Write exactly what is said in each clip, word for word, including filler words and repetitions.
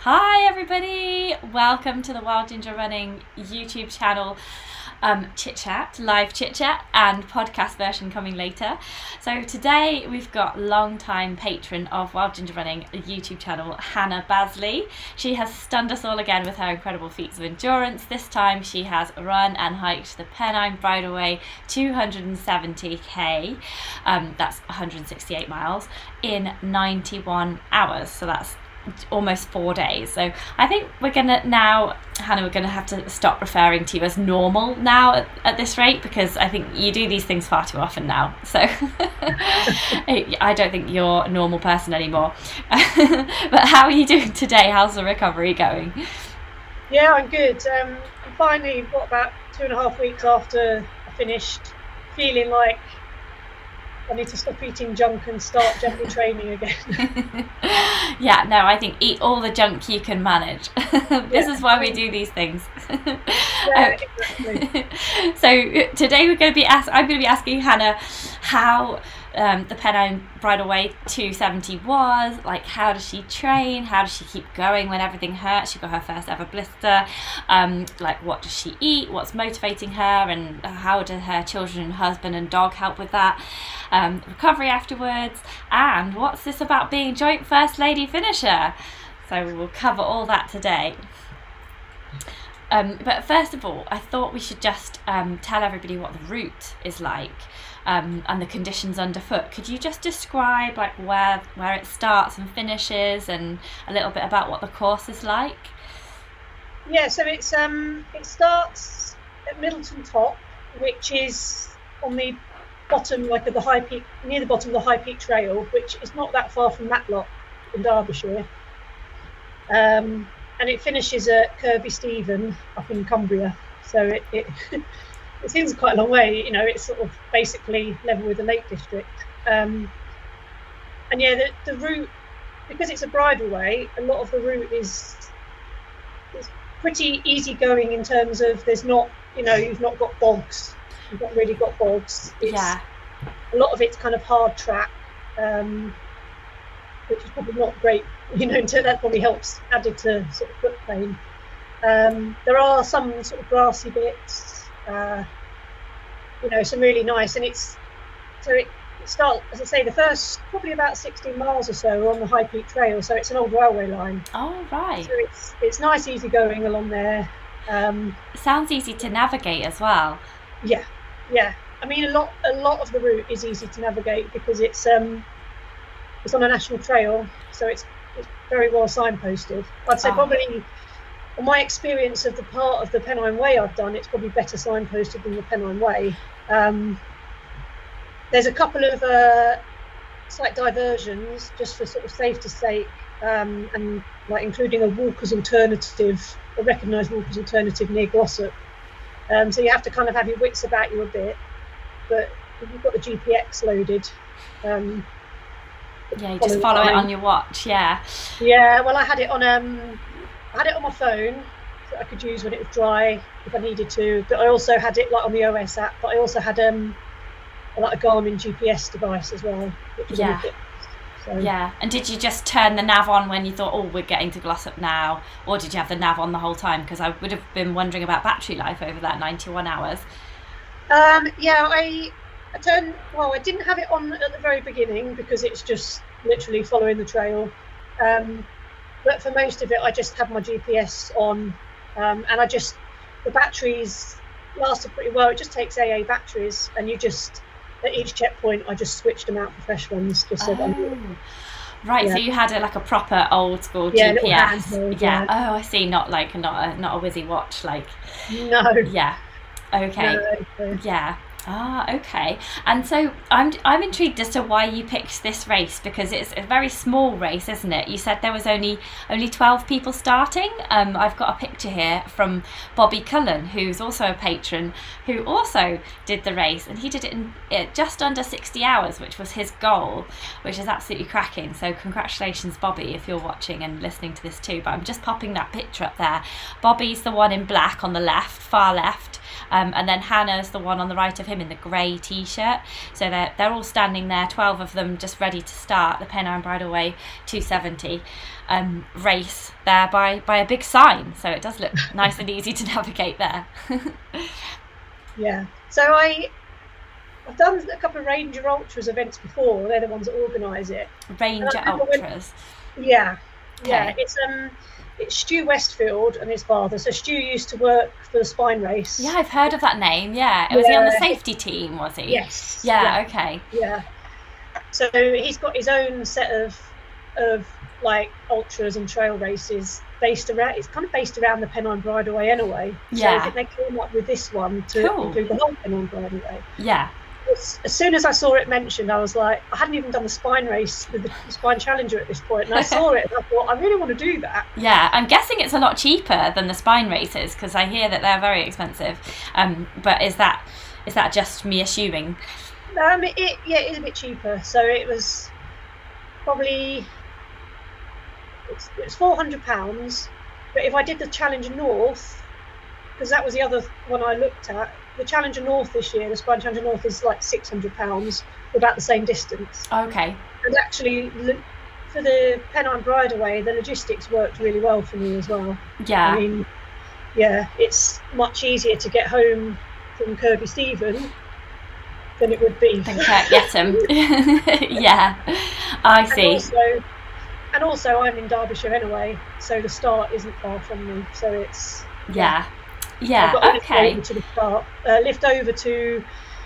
Hi everybody, welcome to the Wild Ginger Running YouTube channel um, chit chat, live chit chat and podcast version coming later. So today we've got long-time patron of Wild Ginger Running YouTube channel, Hannah Basley. She has stunned us all again with her incredible feats of endurance. This time she has run and hiked the Pennine Bridleway two hundred seventy k, um, that's one hundred sixty-eight miles, in ninety-one hours. So that's almost four days. So I think we're gonna now, Hannah, we're gonna have to stop referring to you as normal now at, at this rate, because I think you do these things far too often now. So I don't think you're a normal person anymore. But how are you doing today? How's the recovery going? Yeah, I'm good. Um, I'm finally, what, about two and a half weeks after I finished, feeling like I need to stop eating junk and start gently training again. Yeah, no, I think eat all the junk you can manage. This yeah. is why we do these things. Yeah, exactly. So today we're going to be ask- I'm going to be asking Hannah how um, the Pennine Bridleway two seventy was, like how does she train, how does she keep going when everything hurts. She got her first ever blister, um, like what does she eat, what's motivating her, and how do her children, husband and dog help with that, um, recovery afterwards, and what's this about being joint first lady finisher. So we'll cover all that today. Um, but first of all, I thought we should just um, tell everybody what the route is like. Um, and the conditions underfoot. Could you just describe like where where it starts and finishes, and a little bit about what the course is like? Yeah, so it's um it starts at Middleton Top, which is on the bottom, like of the High Peak, near the bottom of the High Peak Trail, which is not that far from Matlock in Derbyshire. Um, and it finishes at Kirby Stephen up in Cumbria. So it. it It seems quite a long way, you know, it's sort of basically level with the Lake District. Um, and yeah, the, the route, because it's a bridleway, a lot of the route is, is pretty easy going in terms of there's not, you know, you've not got bogs. You've not really got bogs. It's, yeah. A lot of it's kind of hard track, um, which is probably not great, you know, until that probably helps added to sort of foot pain. Um, there are some sort of grassy bits. Uh, you know, some really nice, and it's so it, it starts, as I say, the first probably about sixteen miles or so are on the High Peak Trail, so it's an old railway line. Oh right. So it's it's nice, easy going along there. Um, Sounds easy to navigate as well. Yeah, yeah. I mean, a lot a lot of the route is easy to navigate because it's um it's on a national trail, so it's it's very well signposted. I'd say oh. probably. Well, my experience of the part of the Pennine Way I've done, it's probably better signposted than the Pennine Way. Um, there's a couple of uh, slight diversions just for sort of safety's sake, um, and like including a walker's alternative, a recognised walker's alternative near Glossop. Um, so you have to kind of have your wits about you a bit, but if you've got the G P X loaded. Um, yeah, you just follow it on your watch. Yeah. Yeah. Well, I had it on. Um, I had it on my phone that I could use when it was dry if I needed to, but I also had it like on the O S app, but I also had um like a Garmin G P S device as well, which was yeah. Good, so. Yeah. And did you just turn the nav on when you thought, oh, we're getting to Glossop now, or did you have the nav on the whole time? Because I would have been wondering about battery life over that ninety-one hours. Um, yeah, I I turned well. I didn't have it on at the very beginning because it's just literally following the trail. Um, But for most of it, I just had my G P S on, um, and I just, the batteries lasted pretty well. It just takes A A batteries, and you just, at each checkpoint, I just switched them out for fresh ones. Just so oh. that Right, yeah. So you had a, like a proper old school yeah, G P S. Handheld, yeah. yeah. Oh, I see. Not like not a not a whizzy watch. Like. No. Yeah. Okay. No. Yeah. Ah, okay. And so I'm I'm intrigued as to why you picked this race, because it's a very small race, isn't it? You said there was only only twelve people starting. Um, I've got a picture here from Bobby Cullen, who's also a patron, who also did the race, and he did it in uh, just under sixty hours, which was his goal, which is absolutely cracking. So congratulations, Bobby, if you're watching and listening to this too. But I'm just popping that picture up there. Bobby's the one in black on the left, far left. Um, and then Hannah's the one on the right of him. him in the grey t-shirt. So they're, they're all standing there, twelve of them just ready to start the Pennine Bridleway two seventy um, race there by, by a big sign. So it does look nice and easy to navigate there. Yeah. So I, I've done a couple of Ranger Ultras events before. They're the ones that organise it. Ranger Ultras. When, yeah. Okay. Yeah. It's um it's Stu Westfield and his father. So Stu used to work for the Spine Race. Yeah, I've heard of that name. Yeah. Was yeah. he on the safety team, was he? Yes. Yeah, yeah. okay. Yeah. So he's got his own set of of like ultras and trail races based around, it's kind of based around the Pennine Bridleway anyway. So yeah. I think they came up with this one to cool. include the whole Pennine Bridleway. Yeah. As, as soon as I saw it mentioned, I was like, I hadn't even done the Spine Race with the Spine Challenger at this point, and I saw it and I thought, I really want to do that. Yeah, I'm guessing it's a lot cheaper than the Spine races, because I hear that they're very expensive. Um, but is that is that just me assuming? Um, it, it yeah, it is a bit cheaper. So it was probably it's, it's four hundred pounds. But if I did the Challenger North, because that was the other one I looked at, the Challenger North this year, the Spine Challenger North is like six hundred pounds, about the same distance. Okay. And actually, for the Pennine Bridleway, the logistics worked really well for me as well. Yeah. I mean, yeah, it's much easier to get home from Kirby Stephen than it would be. Than Kirk Yetton. Yeah, I see. And also, and also, I'm in Derbyshire anyway, so the start isn't far from me. So it's yeah, yeah. I've got to okay. lift over to the start, uh, lift over to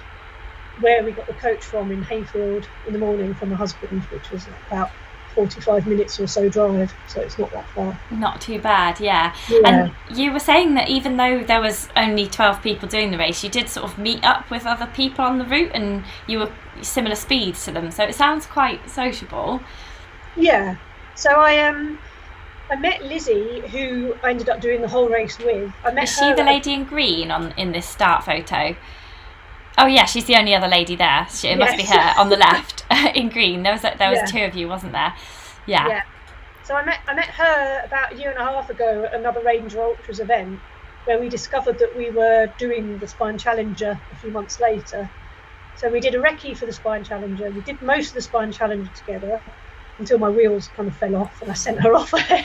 where we got the coach from in Hayfield in the morning from my husband, which was about forty-five minutes or so drive, so it's not that far. Not too bad, yeah. yeah. And you were saying that even though there was only twelve people doing the race, you did sort of meet up with other people on the route and you were similar speeds to them, so it sounds quite sociable. Yeah, so I um I met Lizzie, who I ended up doing the whole race with. I met Is she her the lady in green on in this start photo? Oh yeah, she's the only other lady there. She, it must yes. be her on the left in green. There was there was yeah. two of you, wasn't there? Yeah. Yeah. So I met I met her about a year and a half ago at another Ranger Ultras event, where we discovered that we were doing the Spine Challenger a few months later. So we did a recce for the Spine Challenger. We did most of the Spine Challenger together until my wheels kind of fell off and I sent her off ahead.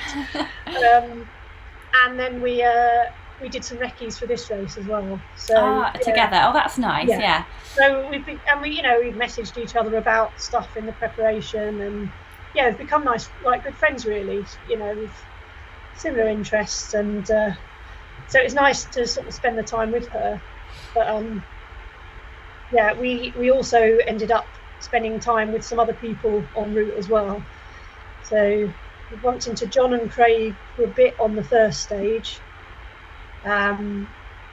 um, and then we. Uh, We did some recce's for this race as well. So ah, yeah. together. Oh, that's nice. Yeah. yeah. So we've been, and we, you know, we've messaged each other about stuff in the preparation, and yeah, we've become nice, like good friends, really. You know, with similar interests, and uh, so it's nice to sort of spend the time with her. But um, yeah, we we also ended up spending time with some other people en route as well. So we bumped into John and Craig for a bit on the first stage. Um,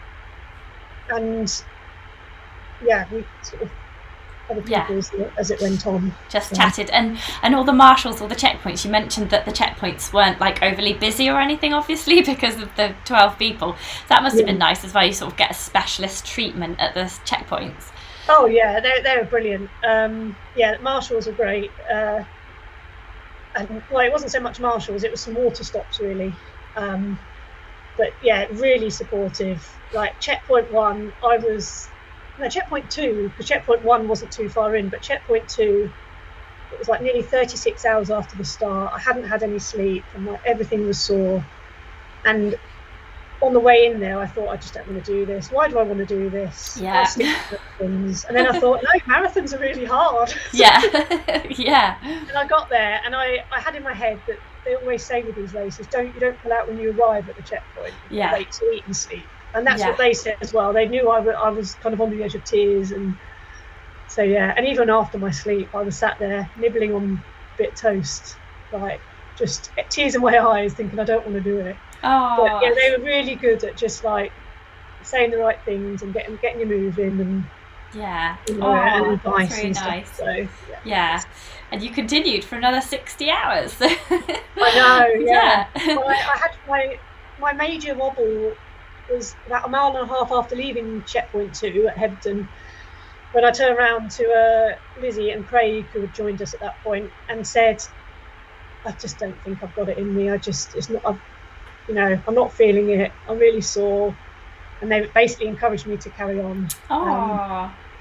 and yeah, we sort of other people yeah. as, as it went on. Just so. chatted, and and all the marshals, all the checkpoints. You mentioned that the checkpoints weren't like overly busy or anything, obviously, because of the twelve people. That must have yeah. been nice as well. You sort of get a specialist treatment at the checkpoints. Oh yeah, they they were brilliant. Um, yeah, marshals are great. Uh, and well, it wasn't so much marshals; it was some water stops really. Um, But yeah, really supportive. Like checkpoint one, I was no checkpoint two because checkpoint one wasn't too far in, but checkpoint two, it was like nearly thirty-six hours after the start. I hadn't had any sleep, and like everything was sore. And on the way in there, I thought, I just don't want to do this. Why do I want to do this? Yeah. Marathons. And then I thought, no, marathons are really hard. Yeah, yeah. And I got there, and I, I had in my head that they always say with these races, don't you don't pull out when you arrive at the checkpoint. Yeah. Wait to eat and sleep. And that's yeah. what they said as well. They knew I, w- I was kind of on the edge of tears, and so yeah. And even after my sleep, I was sat there nibbling on a bit of toast, like just tears in my eyes, thinking I don't want to do it. Oh. But yeah, they were really good at just like saying the right things and getting getting you moving and yeah, you know, oh, and that's advice very and stuff. nice. So yeah. yeah. And you continued for another sixty hours. I know, yeah. yeah. Well, I, I had my my major wobble was about a mile and a half after leaving checkpoint two at Hebden, when I turned around to uh, Lizzie and Craig, who had joined us at that point, and said, "I just don't think I've got it in me. I just, it's not, I've, you know, I'm not feeling it. I'm really sore." And they basically encouraged me to carry on. Oh. Um,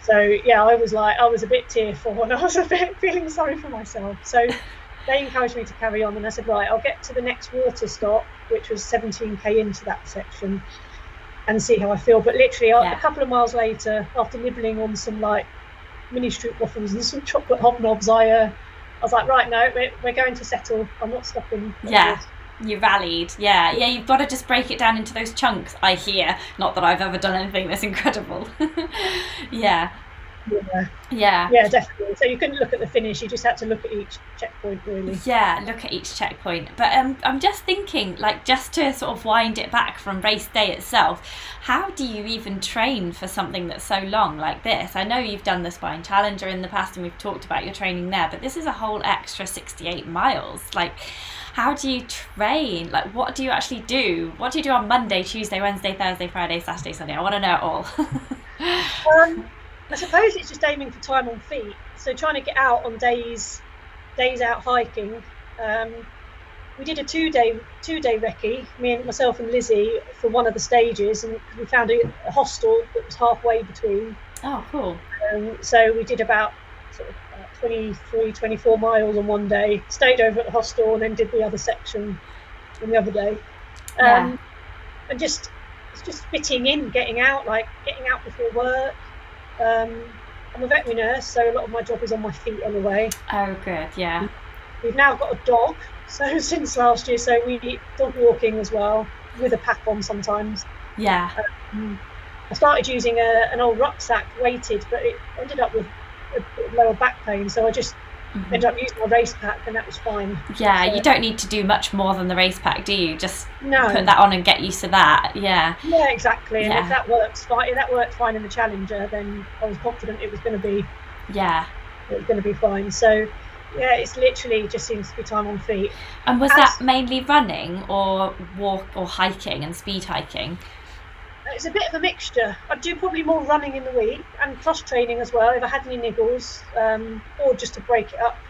So yeah, I was like, I was a bit tearful and I was a bit feeling sorry for myself. So they encouraged me to carry on, and I said, right, I'll get to the next water stop, which was seventeen k into that section, and see how I feel. But literally yeah. a couple of miles later, after nibbling on some like mini stroopwafels and some chocolate hobnobs, I uh, I was like, right, no, we're, we're going to settle. I'm not stopping. Yeah. You rallied, yeah, yeah. You've got to just break it down into those chunks. I hear, not that I've ever done anything that's incredible. yeah. Yeah. Yeah. Yeah, definitely. So you couldn't look at the finish, you just had to look at each checkpoint, really. Yeah, look at each checkpoint. But um, I'm just thinking, like, just to sort of wind it back from race day itself, how do you even train for something that's so long like this? I know you've done the Spine Challenger in the past and we've talked about your training there, but this is a whole extra sixty-eight miles. Like, how do you train? Like, what do you actually do? What do you do on Monday, Tuesday, Wednesday, Thursday, Friday, Saturday, Sunday? I want to know it all. um, I suppose it's just aiming for time on feet. So trying to get out on days, days out hiking. Um, we did a two-day two-day recce, me and myself and Lizzie, for one of the stages, and we found a, a hostel that was halfway between. Oh, cool. Um, so we did about sort of uh, twenty-three, twenty-four miles on one day, stayed over at the hostel, and then did the other section on the other day. Um, yeah. And just it's just fitting in, getting out, like getting out before work. Um, I'm a veterinary nurse, so a lot of my job is on my feet anyway. Oh, good, yeah. We've now got a dog, so since last year, so we do dog walking as well, with a pack on sometimes. Yeah. Um, I started using a, an old rucksack, weighted, but it ended up with a, a lower back pain, so I just mm-hmm. ended up using my race pack, and that was fine. Yeah, so, you don't need to do much more than the race pack, do you? Just no. put that on and get used to that. Yeah. Yeah, exactly. And yeah. if that works fine, if that worked fine in the Challenger, then I was confident it was going to be. Yeah. It was going to be fine. So, yeah, it's literally just seems to be time on feet. And was As, that mainly running or walk or hiking and speed hiking? It's a bit of a mixture. I do probably more running in the week and cross training as well if I had any niggles, um, or just to break it up.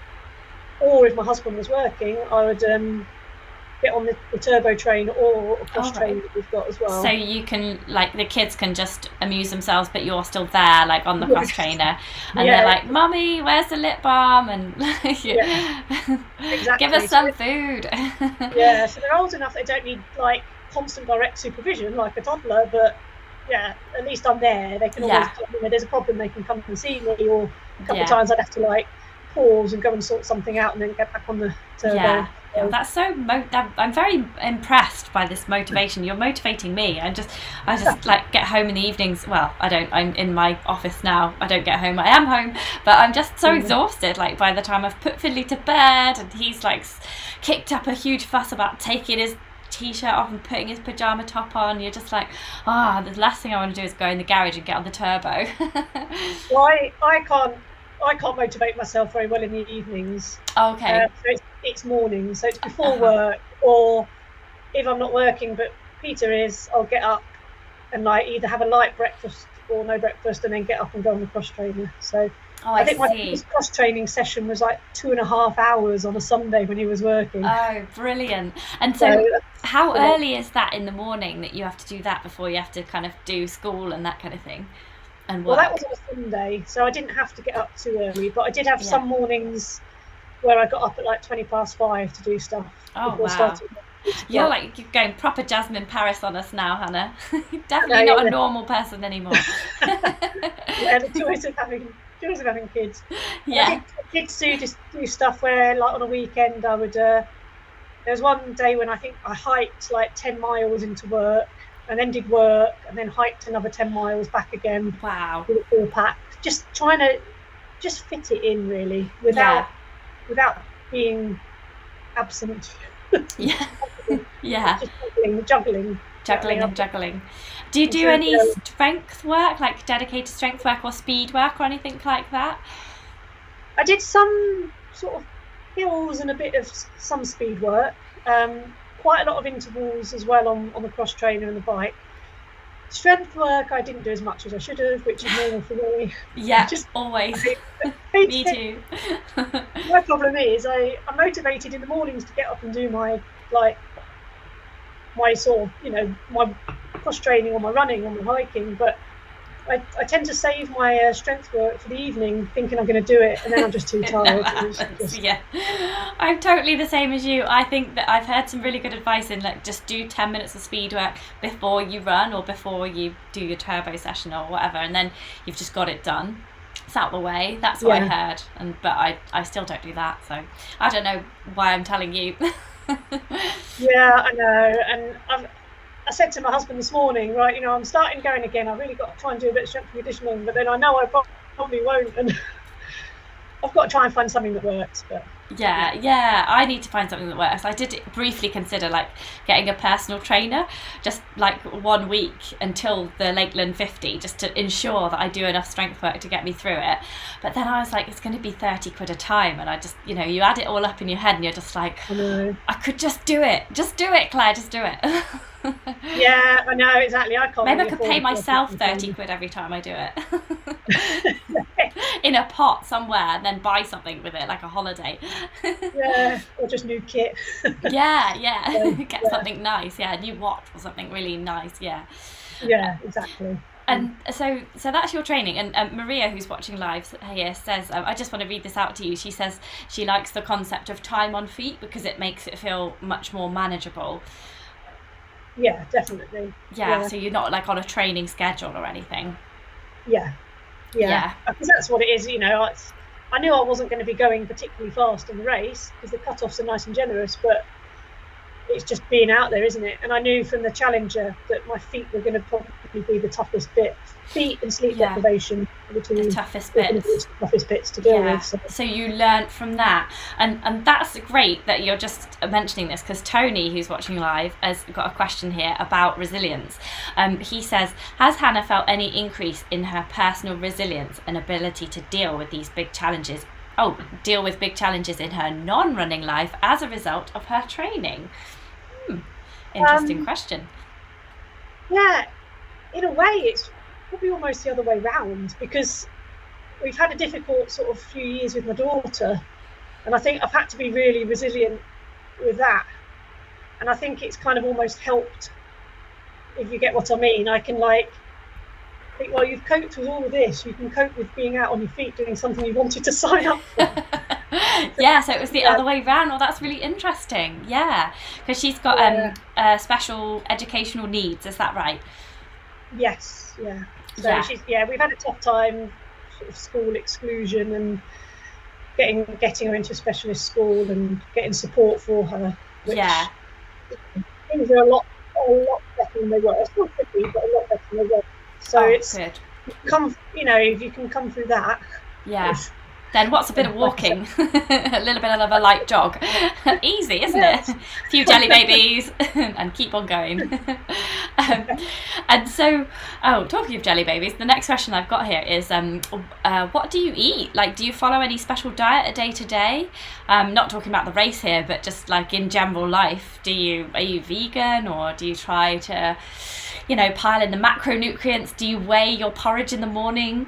Or if my husband was working, I would um, get on the, the turbo train or a cross oh, train right. that we've got as well. So you can, like, the kids can just amuse themselves, but you're still there, like, on the cross trainer, and yeah. they're like, "Mummy, where's the lip balm?" And yeah, exactly. Give us some so, food. Yeah, so they're old enough they don't need like constant direct supervision like a toddler, but yeah, at least I'm there. They can always, yeah. you know, there's a problem, they can come and see me, or a couple yeah. of times I'd have to like pause and go and sort something out and then get back on the turbo. Yeah. So, that's so mo- I'm very impressed by this motivation. You're motivating me. I just I just like get home in the evenings. Well, I don't, I'm in my office now. I don't get home. I am home, but I'm just so mm. exhausted, like by the time I've put Fiddly to bed and he's like kicked up a huge fuss about taking his t-shirt off and putting his pajama top on. You're just like, ah, oh, the last thing I want to do is go in the garage and get on the turbo. well, I, I can't I can't motivate myself very well in the evenings. Okay. Uh, so it's, it's mornings, so it's before uh-huh. work, or if I'm not working but Peter is, I'll get up and like either have a light breakfast or no breakfast and then get up and go on the cross trainer. So oh, I, I think see. my cross training session was like two and a half hours on a Sunday when he was working. Oh, brilliant. And so, so how yeah. early is that in the morning that you have to do that before you have to kind of do school and that kind of thing? And well, that was on a Sunday, so I didn't have to get up too early, but I did have yeah. some mornings where I got up at like twenty past five to do stuff. Oh, wow. Starting. You're like you're going proper Jasmine Paris on us now, Hannah. Definitely no, not yeah. a normal person anymore. Yeah, the joys of having joys of having kids. Yeah, I did, I did do just do stuff where, like on a weekend, I would. Uh, there was one day when I think I hiked like ten miles into work, and then did work, and then hiked another ten miles back again. Wow. With a full pack, just trying to just fit it in really, without yeah. without being absent. Yeah. Yeah. Just juggling, juggling. Juggling and juggling. Do you do any strength work, like dedicated strength work or speed work or anything like that? I did some sort of hills and a bit of some speed work. Um, quite a lot of intervals as well on, on the cross trainer and the bike. Strength work I didn't do as much as I should have, which is normal for me. Yeah, just always. I, I me too. My problem is I, I'm motivated in the mornings to get up and do my like my sort of, you know, my cross training or my running or my hiking, but I, I tend to save my uh, strength work for the evening, thinking I'm going to do it, and then I'm just too tired. Just... Yeah, I'm totally the same as you. I think that I've heard some really good advice in like just do ten minutes of speed work before you run or before you do your turbo session or whatever, and then you've just got it done. It's out the way. That's what yeah. I heard, and but I I still don't do that. So I don't know why I'm telling you. Yeah, I know, and I've. I said to my husband this morning, right, you know, I'm starting going again. I've really got to try and do a bit of strength and conditioning, but then I know I probably won't, and I've got to try and find something that works. But yeah, yeah, I need to find something that works. I did briefly consider like getting a personal trainer, just like one week until the Lakeland fifty, just to ensure that I do enough strength work to get me through it. But then I was like, it's going to be thirty quid a time, and I just, you know, you add it all up in your head, and you're just like, I know. I could just do it, just do it, Claire, just do it. Yeah, I know, exactly. I can't. Maybe really I could pay myself thirty quid every time I do it. In a pot somewhere, and then buy something with it, like a holiday. Yeah, or just new kit. Yeah, yeah. So, Get yeah. something nice, yeah, a new watch or something really nice, yeah. Yeah, exactly. And so so that's your training. And um, Maria, who's watching live here, says, um, I just want to read this out to you. She says she likes the concept of time on feet because it makes it feel much more manageable. Yeah, definitely. Yeah, Yeah. so you're not like on a training schedule or anything. Yeah, yeah. Yeah. Because that's what it is, you know. It's, I knew I wasn't going to be going particularly fast in the race because the cut-offs are nice and generous, but it's just being out there, isn't it? And I knew from the Challenger that my feet were going to probably be the toughest bit. Feet and sleep Yeah. deprivation are the two The toughest are gonna bits. be the toughest bits to deal Yeah. with. So. So you learnt from that, and and that's great that you're just mentioning this, because Tony, who's watching live, has got a question here about resilience. Um, he says, has Hannah felt any increase in her personal resilience and ability to deal with these big challenges? Oh, deal with big challenges in her non-running life as a result of her training. Hmm. Interesting Um, question. Yeah, in a way, it's probably almost the other way round because we've had a difficult sort of few years with my daughter, and I think I've had to be really resilient with that. And I think it's kind of almost helped, if you get what I mean. I can like think, well, you've coped with all of this. You can cope with being out on your feet doing something you wanted to sign up for. Yeah, so it was the Yeah. other way round. Well, that's really interesting. Yeah, because she's got Yeah. um uh, special educational needs. Is that right? Yes, yeah. So Yeah. she's yeah, we've had a tough time, sort of school exclusion and getting getting her into a specialist school and getting support for her. Which Yeah. things are a lot a lot better than they were. It's still tricky, but a lot better than they were. So Oh, it's good. come you know, if you can come through that. Yeah. it's- Then what's a bit of walking? A little bit of a light jog. Easy, isn't Yes. it? A few jelly babies and keep on going. um, and so, oh, talking of jelly babies, the next question I've got here is, um, uh, what do you eat? Like, do you follow any special diet a day to day? Um, not talking about the race here, but just like in general life. Do you are you vegan, or do you try to, you know, pile in the macronutrients? Do you weigh your porridge in the morning?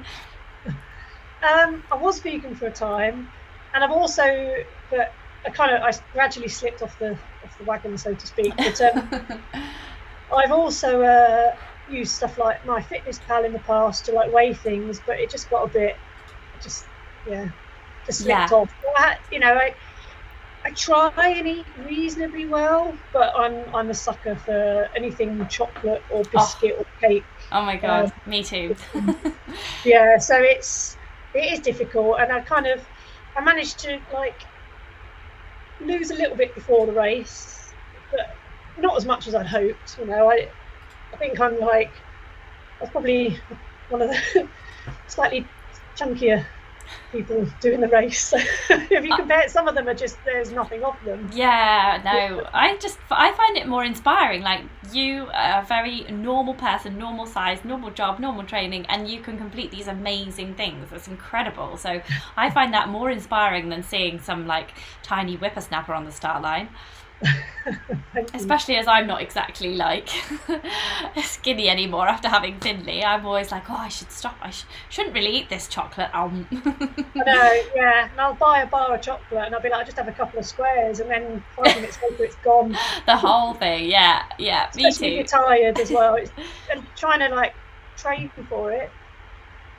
Um, I was vegan for a time, and I've also, but I kind of, I gradually slipped off the off the wagon, so to speak. But um, I've also uh, used stuff like MyFitnessPal in the past to like weigh things, but it just got a bit, just yeah, just slipped Yeah. off. I, you know, I I try and eat reasonably well, but I'm I'm a sucker for anything chocolate or biscuit or cake. Oh my god, Um, me too. Yeah, so it's it is difficult, and I kind of I managed to like lose a little bit before the race, but not as much as I'd hoped. You know, I I think I'm like I was probably one of the slightly chunkier people doing the race. So if you compare it, some of them are just there's nothing of them. Yeah, no, I just I find it more inspiring. Like, you are a very normal person, normal size, normal job, normal training, and you can complete these amazing things. It's incredible. So I find that more inspiring than seeing some like tiny whippersnapper on the start line. Thank you. Especially as I'm not exactly like skinny anymore after having Finley. I'm always like, oh, I should stop. I sh- shouldn't really eat this chocolate. Um. I know, yeah. And I'll buy a bar of chocolate, and I'll be like, I'll just have a couple of squares, and then five minutes later, it's gone. The whole thing, yeah, yeah, me Especially if too. you're tired as well. It's, and trying to like train for it.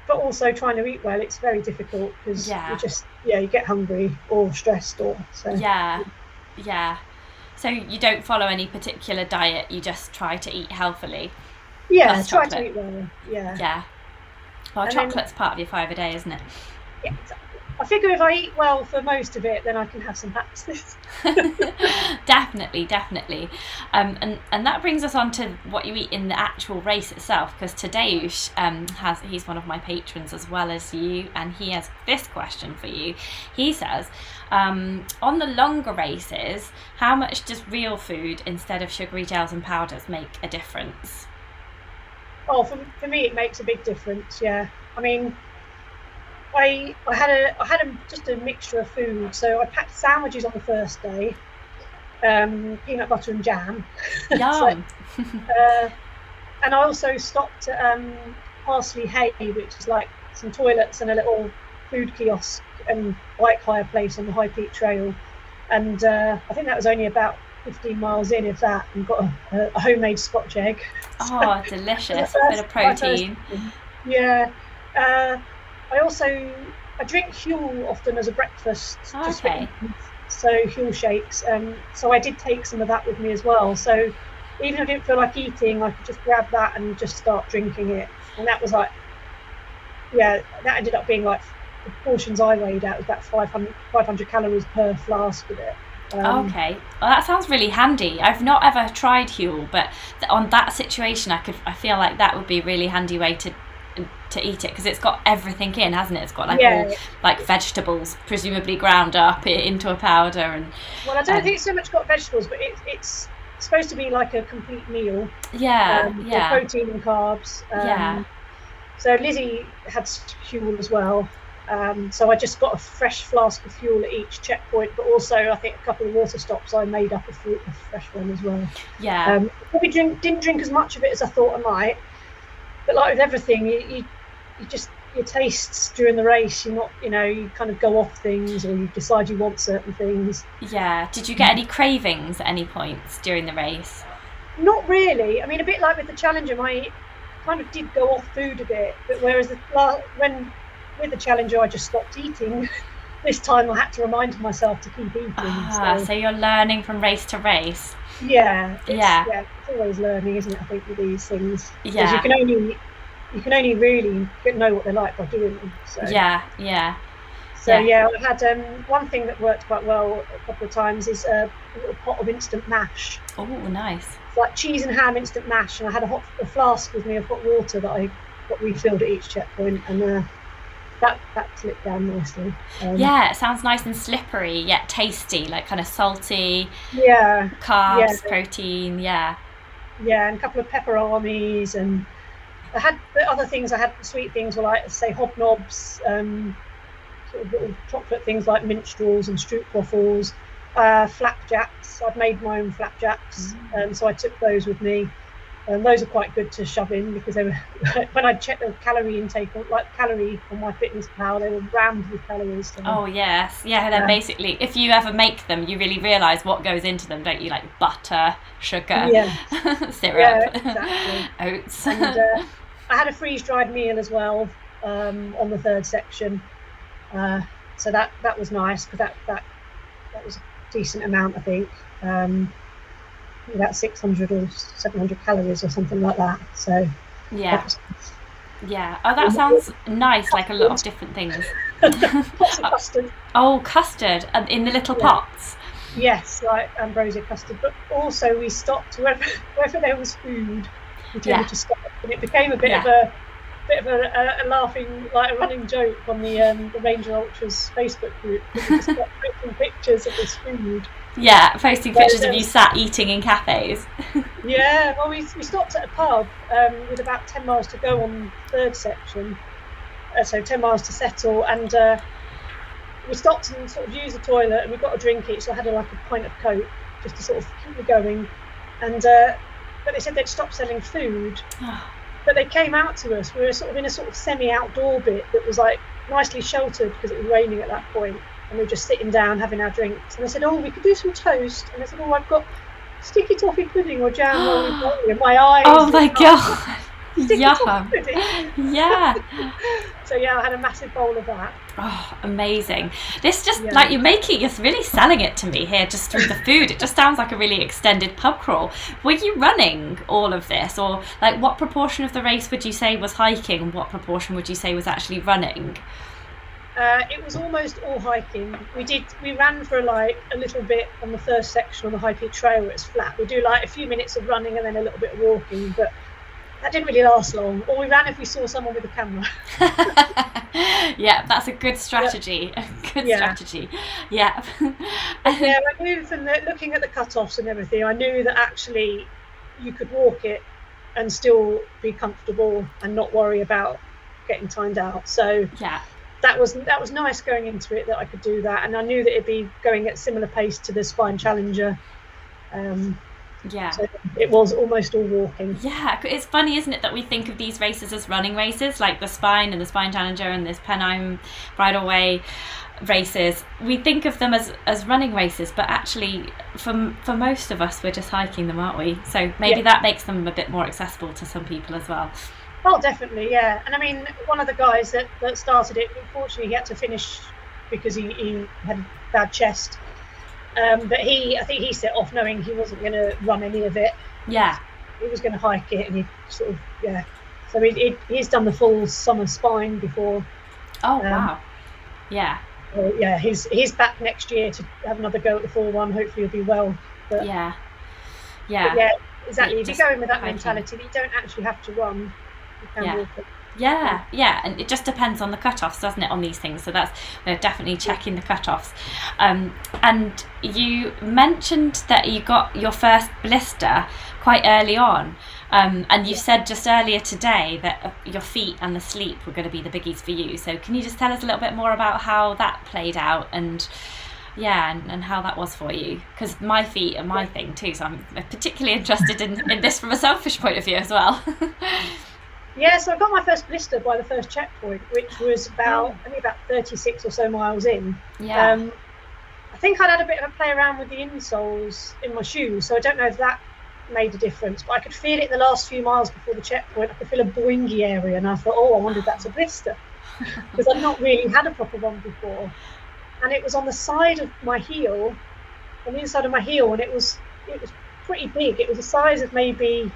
but also trying to eat well, it's very difficult because Yeah. you just yeah you get hungry or stressed or so. Yeah, yeah. So you don't follow any particular diet, you just try to eat healthily. Yeah, Plus try chocolate. to eat well. Yeah. Yeah. Well, And then- chocolate's part of your five a day, isn't it? Yeah, exactly. I figure if I eat well for most of it, then I can have some practice. Definitely, definitely. Um, and, and that brings us on to what you eat in the actual race itself, because Tadeusz um, has, he's one of my patrons as well as you, and he has this question for you. He says, um, on the longer races, how much does real food instead of sugary gels and powders make a difference? Oh, for, for me, it makes a big difference. Yeah, I mean, I I had a I had a, just a mixture of food. So I packed sandwiches on the first day, um, peanut butter and jam. Yum. So, uh, and I also stopped at um, Parsley Hay, which is like some toilets and a little food kiosk and bike hire place on the High Peak Trail. And uh, I think that was only about fifteen miles in, if that, and got a, a homemade Scotch egg. Oh, delicious. A bit of protein. Yeah. Uh, I also I drink Huel often as a breakfast. just Okay. So Huel shakes. Um, so I did take some of that with me as well. So even if I didn't feel like eating, I could just grab that and just start drinking it. And that was like, yeah, that ended up being like the portions I weighed out was about five hundred, five hundred calories per flask with it. Um, Okay, well that sounds really handy. I've not ever tried Huel, but th- on that situation, I could, I feel like that would be a really handy way to to eat it, because it's got everything in, hasn't it? It's got like Yeah. all like vegetables, presumably ground up i- into a powder, and Well, I don't Um, think it's so much got vegetables, but it, it's supposed to be like a complete meal. yeah, um, with yeah, protein and carbs. Um, Yeah. So Lizzie had Fuel as well. Um, so I just got a fresh flask of Fuel at each checkpoint, but also I think a couple of water stops I made up a, fruit, a fresh one as well. yeah, Um, probably drink, didn't drink as much of it as I thought I might, but like with everything, you, you, you just your tastes during the race. You're not, you know, you kind of go off things, or you decide you want certain things. yeah. Did you get any cravings at any points during the race? Not really. I mean, a bit like with the Challenger, I kind of did go off food a bit, but whereas the, la- when with the Challenger, I just stopped eating. This time, I had to remind myself to keep eating. Ah, so, so you're learning from race to race. yeah, it's, Yeah. yeah, it's always learning, isn't it? I think with these things, 'Cause Yeah. you can only you can only really get, know what they're like by doing them. So. Yeah, yeah, So Yeah. yeah, I had um, one thing that worked quite well a couple of times is uh, a little pot of instant mash. oh, nice. It's like cheese and ham instant mash, and I had a hot a flask with me of hot water that I got refilled at each checkpoint, and uh, that that slipped down nicely. Um, Yeah, it sounds nice and slippery yet tasty, like kind of salty, yeah, carbs, Yeah. protein. Yeah, yeah, and a couple of pepperonis, and I had the other things. I had the sweet things were like say hobnobs, um, sort of little chocolate things like minstrels and stroopwafels, uh, flapjacks. I'd made my own flapjacks, um, so I took those with me. And those are quite good to shove in because they were when I checked the calorie intake, like calorie on my Fitness Pal, they were rammed with calories. So. Oh yes, yeah. They're Yeah. basically, if you ever make them, you really realise what goes into them, don't you? Like butter, sugar, Yeah. syrup, Yeah, exactly. oats. And uh, I had a freeze-dried meal as well um, on the third section, uh, so that that was nice because that that that was a decent amount, I think. Um, about six hundred or seven hundred calories or something like that. So yeah, that was yeah. Oh, that sounds nice. Like a lot of different things. pots of custard. Oh, custard uh, in the little Yeah. pots. Yes, like ambrosia custard. But also we stopped wherever wherever there was food. We tended Yeah. to stop, and it became a bit Yeah. of a bit of a, a, a laughing, like a running joke on the um, the Ranger Ultras Facebook group. We just kept taking pictures of this food. Yeah, posting Well, pictures of you there's- sat eating in cafes. Yeah, well, we, we stopped at a pub um, with about ten miles to go on the third section, uh, so ten miles to settle, and uh, we stopped and sort of used the toilet, and we got a drink each, so I had a, like a pint of Coke just to sort of keep me going, and uh, but they said they'd stop selling food, but they came out to us. We were sort of in a sort of semi-outdoor bit that was like nicely sheltered because it was raining at that point, and we were just sitting down having our drinks, and they said, oh, we could do some toast, and I said, oh, I've got sticky toffee pudding or jam rolling in my eyes. Oh my god! Stick Yum. it on pudding. Yeah. So yeah, I had a massive bowl of that. Oh, amazing. This just, Yeah. like, you're making, you're really selling it to me here just through the food. It just sounds like a really extended pub crawl. Were you running all of this? Or, like, what proportion of the race would you say was hiking and what proportion would you say was actually running? Uh, it was almost all hiking. We did. We ran for like a little bit on the first section on the High Peak Trail where it's flat. We do like a few minutes of running and then a little bit of walking, but that didn't really last long. Or we ran if we saw someone with a camera. Yeah, that's a good strategy. A good Yeah. strategy. Yeah. Yeah, I knew from the, looking at the cut-offs and everything, I knew that actually you could walk it and still be comfortable and not worry about getting timed out. So Yeah. that was that was nice going into it that I could do that, and I knew that it'd be going at similar pace to the Spine Challenger. Um, Yeah. so it was almost all walking. Yeah, it's funny, isn't it, that we think of these races as running races, like the Spine and the Spine Challenger and this Pennine Bridleway races. We think of them as, as running races, but actually, for for most of us, we're just hiking them, aren't we? So maybe Yeah. that makes them a bit more accessible to some people as well. Oh, definitely, yeah. And I mean, one of the guys that, that started it, unfortunately, he had to finish because he, he had a bad chest. Um, but he, I think he set off knowing he wasn't going to run any of it. Yeah. He was going to hike it, and he sort of, yeah. So he, he he's done the full summer Spine before. Oh, Um, wow. Yeah. Uh, yeah, he's he's back next year to have another go at the full one. Hopefully, he'll be well. But, Yeah. but Yeah. yeah, exactly. If you Just go in with that hiking. mentality that you don't actually have to run, you can Yeah. walk it. Yeah, yeah, and it just depends on the cut-offs, doesn't it, on these things? So that's, we're definitely checking the cut-offs. Um, and you mentioned that you got your first blister quite early on, um, and you said just earlier today that uh, your feet and the sleep were going to be the biggies for you. So can you just tell us a little bit more about how that played out and yeah, and, and how that was for you? Because my feet are my thing too, so I'm particularly interested in, in this from a selfish point of view as well. Yeah, so I got my first blister by the first checkpoint, which was about Oh. only about thirty-six or so miles in. Yeah. Um, I think I'd had a bit of a play around with the insoles in my shoes, so I don't know if that made a difference. But I could feel it the last few miles before the checkpoint. I could feel a boingy area, and I thought, oh, I wonder if that's a blister, because I'd not really had a proper one before. And it was on the side of my heel, on the inside of my heel, and it was it was pretty big. It was the size of maybe,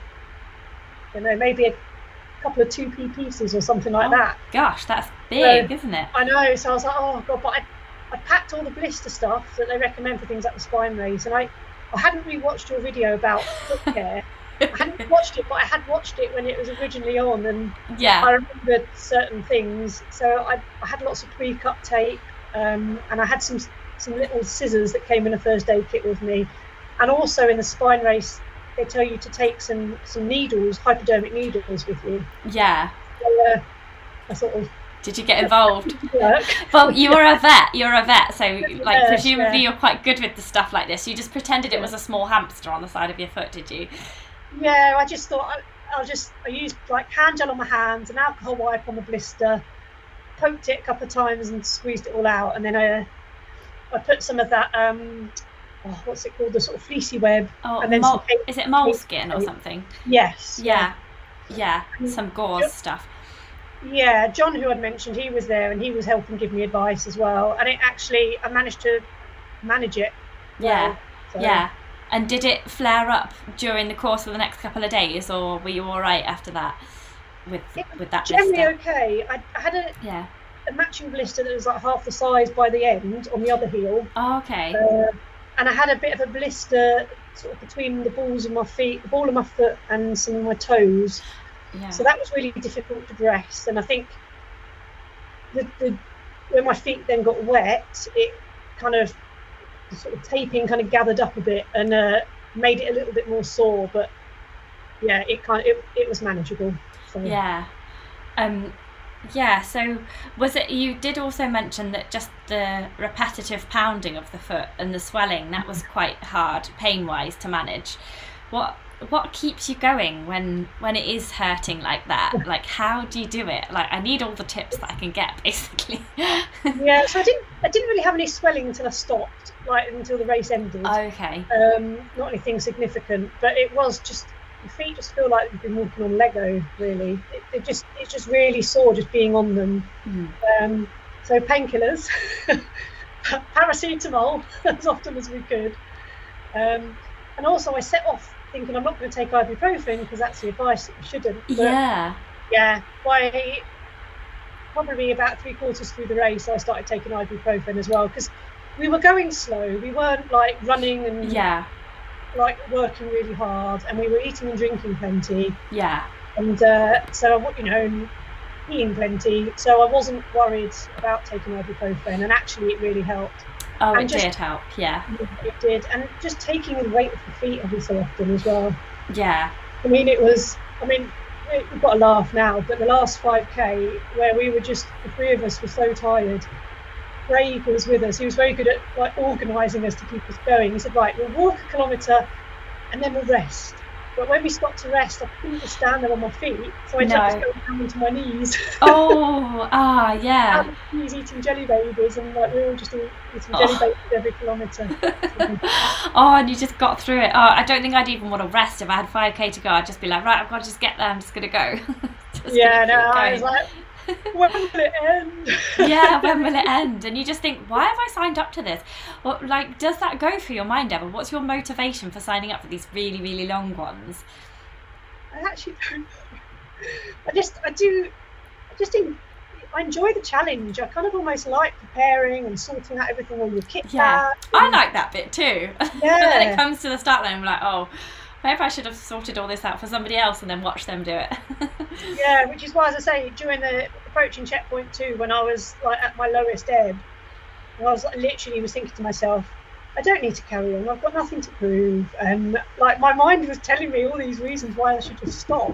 I don't know, maybe a couple of two p pieces or something like Oh, that. Gosh, that's big, So- isn't it? I know, so I was like, oh god, but I, I packed all the blister stuff that they recommend for things like the Spine race, and I, I hadn't really watched your video about foot care. I hadn't watched it, but I had watched it when it was originally on, and I Yeah. remembered certain things. So I, I had lots of pre-cut tape, um, and I had some some little scissors that came in a first aid kit with me, and also in the Spine race they tell you to take some some needles, hypodermic needles, with you. Yeah. So, uh, I sort of Did you get involved? work. Well, you were a vet. You're a vet, so like Yes, presumably yeah. you're quite good with the stuff like this. You just pretended it was a small hamster on the side of your foot, did you? Yeah, I just thought I, I'll just I used like hand gel on my hands, an alcohol wipe on the blister, poked it a couple of times and squeezed it all out, and then I I put some of that um oh, what's it called, the sort of fleecy web. Oh, And then mol- some tape- is it moleskin or tape. something? Yes. Yeah, yeah, some gauze Yep. stuff. Yeah, John, who I'd mentioned, he was there and he was helping give me advice as well. And it actually, I managed to manage it. Yeah, well, so- yeah. And did it flare up during the course of the next couple of days, or were you all right after that with It was with that Generally blister? okay. I, I had a, Yeah. a matching blister that was like half the size by the end on the other heel. Oh, okay. Uh, and I had a bit of a blister sort of between the balls of my feet, the ball of my foot and some of my toes. Yeah. So that was really difficult to dress. And I think the, the when my feet then got wet, it kind of the sort of taping kind of gathered up a bit and uh, made it a little bit more sore. But yeah, it kind of it, it was manageable. So. Yeah. Um yeah, so was it, you did also mention that just the repetitive pounding of the foot and the swelling, that was quite hard pain wise to manage. What what keeps you going when when it is hurting like that? Like, how do you do it? Like, I need all the tips that I can get, basically. Yeah, so I didn't I didn't really have any swelling until I stopped, like until the race ended. Okay. Um, not anything significant, but it was just your feet just feel like you've been walking on Lego. Really, it, it just it's just really sore just being on them. Mm. Um, so painkillers, paracetamol as often as we could, um, and also I set off thinking I'm not going to take ibuprofen because that's the advice that you shouldn't. But Yeah. Yeah. By probably about three quarters through the race, I started taking ibuprofen as well because we were going slow. We weren't like running and Yeah. like working really hard, and we were eating and drinking plenty. Yeah. And uh, so, you know, eating plenty. So I wasn't worried about taking ibuprofen, and actually it really helped. Oh, and it just, did help. Yeah. It did. And just taking the weight of the feet every so often as well. Yeah. I mean, it was, I mean, we've got to laugh now, but the last five K where we were just, the three of us were so tired. Craig was with us. He was very good at like organising us to keep us going. He said, right, we'll walk a kilometre and then we'll rest. But when we stopped to rest, I couldn't just stand there on my feet, so I No. had to go down onto my knees. Oh, ah, yeah. And he's eating jelly babies, and like we were all just all eating jelly Oh. babies every kilometre. Oh, and you just got through it. Oh, I don't think I'd even want to rest if I had five K to go. I'd just be like, right, I've got to just get there. I'm just going to go. Just Yeah, gonna no, keep I was going. like, when will it end? Yeah, when will it end? And you just think, why have I signed up to this? Well, like, does that go through your mind ever? What's your motivation for signing up for these really, really long ones? I actually don't know. I just, I do, I just think, I enjoy the challenge. I kind of almost like preparing and sorting out everything on your kit Yeah, bag. I like that bit too. But then Yeah. it comes to the start line, I'm like, oh, maybe I should have sorted all this out for somebody else and then watch them do it. Yeah, which is why, as I say, during the approaching checkpoint two, when I was like at my lowest ebb, I was like, literally was thinking to myself, I don't need to carry on. I've got nothing to prove, and like my mind was telling me all these reasons why I should just stop.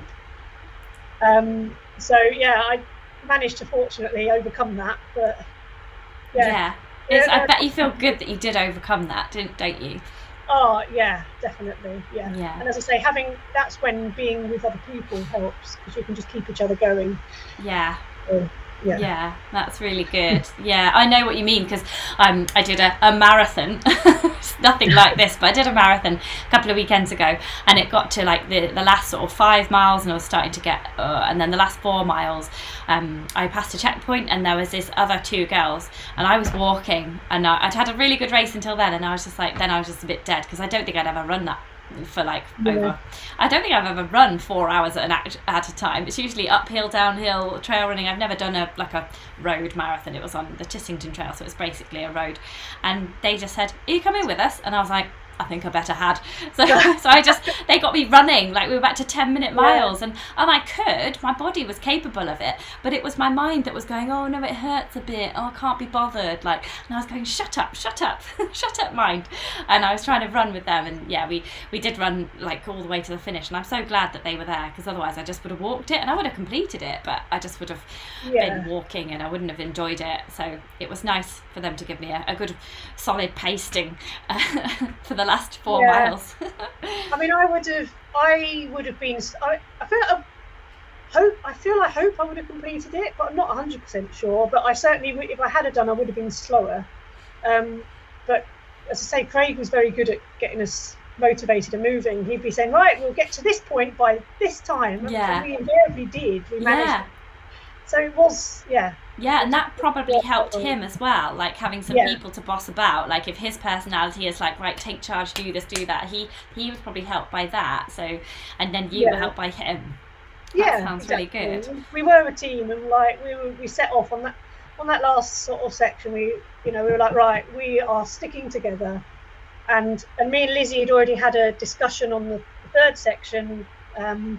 Um. So yeah, I managed to fortunately overcome that, but Yeah, yeah. It's, Yeah, I bet you feel good that you did overcome that, didn't don't you? Oh yeah, definitely, yeah. Yeah. And as I say, having that's when being with other people helps because you can just keep each other going. Yeah. So, yeah. Yeah, that's really good. Yeah, I know what you mean because um, I did a, a marathon. It's nothing like this, but I did a marathon a couple of weekends ago, and it got to like the, the last sort of five miles, and I was starting to get, uh, and then the last four miles, um, I passed a checkpoint, and there was this other two girls, and I was walking, and I, I'd had a really good race until then, and I was just like, then I was just a bit dead because I don't think I'd ever run that for like Yeah. over I don't think I've ever run four hours at an act, at a time. It's usually uphill, downhill, trail running. I've never done a like a road marathon. It was on the Tissington Trail, so it's basically a road, and they just said, are you coming with us? And I was like, I think I better had. So so I just, they got me running, like we were back to ten minute miles, and, and I could, my body was capable of it, but it was my mind that was going, oh no, it hurts a bit, oh I can't be bothered, like, and I was going, shut up, shut up, shut up mind. And I was trying to run with them, and yeah, we, we did run like all the way to the finish, and I'm so glad that they were there, because otherwise I just would have walked it, and I would have completed it, but I just would have Yeah. been walking, and I wouldn't have enjoyed it. So it was nice for them to give me a, a good solid pasting uh, for the last four Yeah. miles. I mean, I would have, I would have been. I, I feel, I hope, I feel, I hope I would have completed it, but I'm not one hundred percent sure. But I certainly, would, if I had have done, I would have been slower. Um, but as I say, Craig was very good at getting us motivated and moving. He'd be saying, right, we'll get to this point by this time. Yeah. And we invariably did. We managed. Yeah. So it was, yeah. Yeah, and that probably Yeah. helped him as well, like having some Yeah. people to boss about. Like if his personality is like, right, take charge, do this, do that, he he was probably helped by that. So, and then you were Yeah. helped by him. Yeah, sounds really exactly. We were a team, and like we were, we set off on that on that last sort of section. We, you know, we were like, right, we are sticking together, and and me and Lizzie had already had a discussion on the third section um,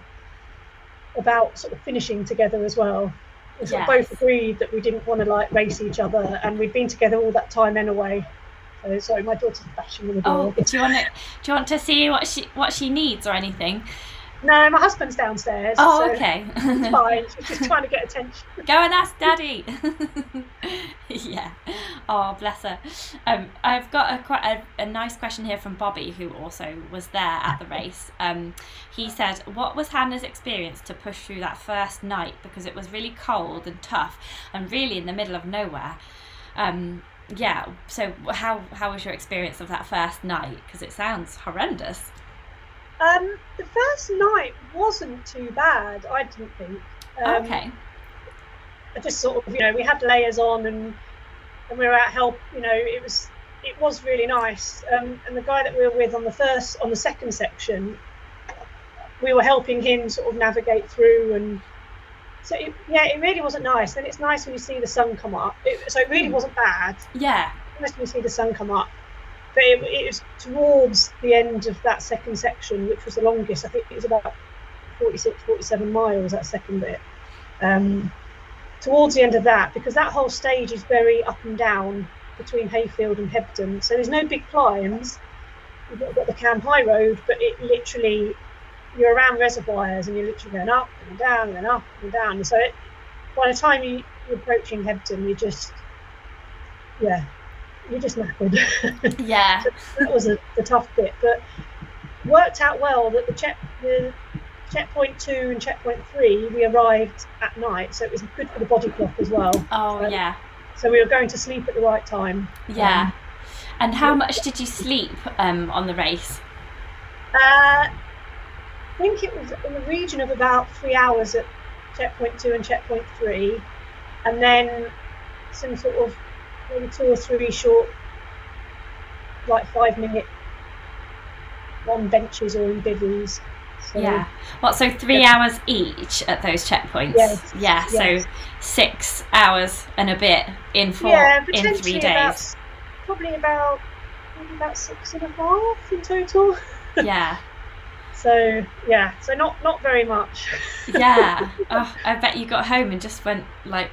about sort of finishing together as well. We sort of Yes. both agreed that we didn't want to like race each other, and we'd been together all that time anyway. So sorry, my daughter's bashing on the door. Oh, do you want to do you want to see what she what she needs or anything? No, my husband's downstairs. Oh, so okay. It's fine. She's just trying to get attention. Go and ask Daddy. Yeah. Oh, bless her. Um, I've got a quite a, a nice question here from Bobby, who also was there at the race. Um, he said, "What was Hannah's experience to push through that first night, because it was really cold and tough, and really in the middle of nowhere?" Um, yeah. So how how was your experience of that first night? Because it sounds horrendous. Um, the first night wasn't too bad, I didn't think. Um, Okay. I just sort of, you know, we had layers on and and we were out help. You know, it was it was really nice. Um, and the guy that we were with on the first on the second section, we were helping him sort of navigate through, and so it, yeah, it really wasn't nice. Then it's nice when you see the sun come up. It, so it really wasn't bad. Yeah. Nice when you see the sun come up. But it, it was towards the end of that second section, which was the longest. I think it was about forty-six, forty-seven miles, that second bit. Um, towards the end of that, because that whole stage is very up and down between Hayfield and Hebden. So there's no big climbs. You've got, got the Cam High Road, but it literally, you're around reservoirs and you're literally going up and down and up and down. So it, by the time you, you're approaching Hebden, you just, yeah, you're just knackered. Yeah. So that was a, the tough bit, but worked out well that the check the checkpoint two and checkpoint three we arrived at night, so it was good for the body clock as well. Oh um, yeah. So we were going to sleep at the right time. Yeah. Um, and how much did you sleep um, on the race? Uh, I think it was in the region of about three hours at checkpoint two and checkpoint three, and then some sort of maybe two or three short, like five minute on benches or in bivvies. So, yeah. What, so three yeah. hours each at those checkpoints? Yes. Yeah, Yes. so six hours and a bit in four, yeah, in potentially three days. About, probably about maybe about six and a half in total. Yeah. So yeah, so not not very much. Yeah. Oh, I bet you got home and just went like.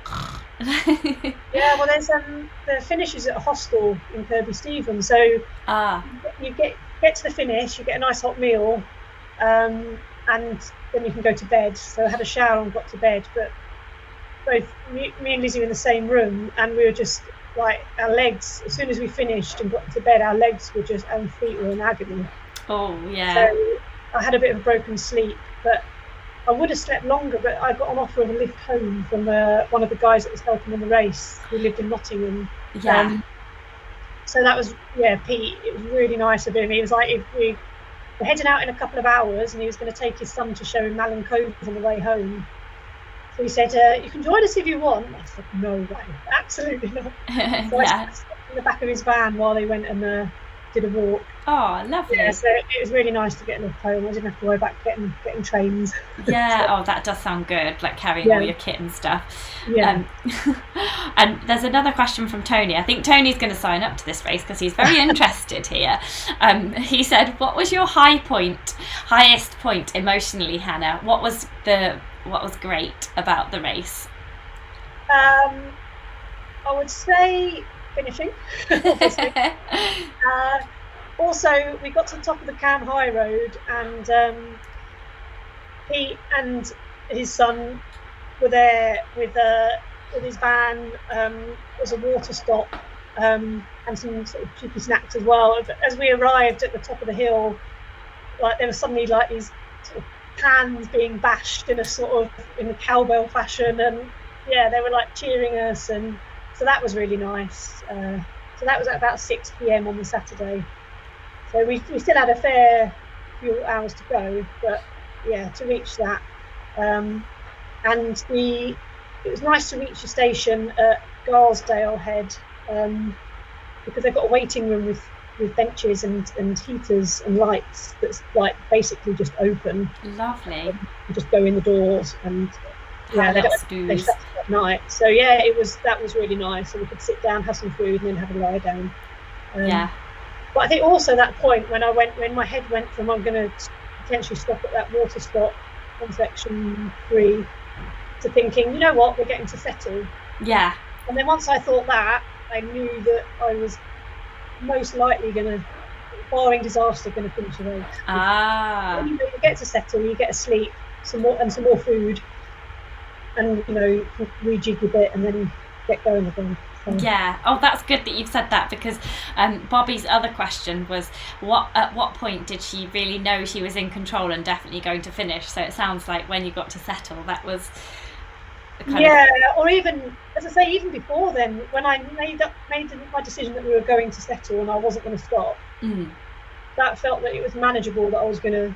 Yeah, well, there's um the finish is at a hostel in Kirby Stephen, so Ah. you get get to the finish, you get a nice hot meal, um, and then you can go to bed. So I had a shower and got to bed, but both me, me and Lizzie were in the same room, and we were just like, our legs, as soon as we finished and got to bed, our legs were just, and feet were in agony. Oh yeah. So I had a bit of a broken sleep, but I would have slept longer, but I got an offer of a lift home from uh, one of the guys that was helping in the race, who lived in Nottingham. Yeah. Um, so that was, yeah, Pete, it was really nice of him. He was like, if we were heading out in a couple of hours, and he was going to take his son to show him Malin Cove on the way home. So he said, uh, you can join us if you want. I said, no way, absolutely not. So Yeah. I sat in the back of his van while they went and uh, did a walk. Oh, lovely. Yeah, so it was really nice to get a lift home. I didn't have to worry about getting getting trains. Yeah. Oh, that does sound good, like carrying Yeah. all your kit and stuff. Yeah. Um, and there's another question from Tony. I think Tony's going to sign up to this race because he's very interested here. Um, he said, "What was your high point, highest point emotionally, Hannah? What was the what was great about the race?" Um, I would say finishing, obviously. uh, also, we got to the top of the Cam High Road, and um, he and his son were there with uh, with his van. Um, there was a water stop um, and some sort of cheeky snacks as well. But as we arrived at the top of the hill, like there was suddenly like these sort of pans being bashed in a sort of in a cowbell fashion, and yeah, they were like cheering us, and so that was really nice. Uh, so that was at about six p.m. on the Saturday. So we we still had a fair few hours to go, but yeah, to reach that. Um, and the it was nice to reach the station at Garsdale Head, um, because they've got a waiting room with, with benches and, and heaters and lights that's like basically just open. Lovely. You just go in the doors, and yeah, Have they a little don't they snooze. shut at night. So yeah, it was that was really nice. So we could sit down, have some food, and then have a lie down. Um, Yeah. But I think also that point when I went, when my head went from I'm going to potentially stop at that water stop on section three, to thinking, you know what, we're getting to settle. Yeah. And then once I thought that, I knew that I was most likely going to, barring disaster, going to finish the race. Ah. When you, you get to settle, you get to sleep, some more and some more food, and you know, rejig a bit, and then get going again. So, Yeah. Oh, that's good that you've said that, because um, Bobby's other question was, what at what point did she really know she was in control and definitely going to finish? So it sounds like when you got to settle, that was the kind yeah, of... or even, as I say, even before then, when I made up made my decision that we were going to settle and I wasn't going to stop, Mm. that felt that it was manageable, that I was going to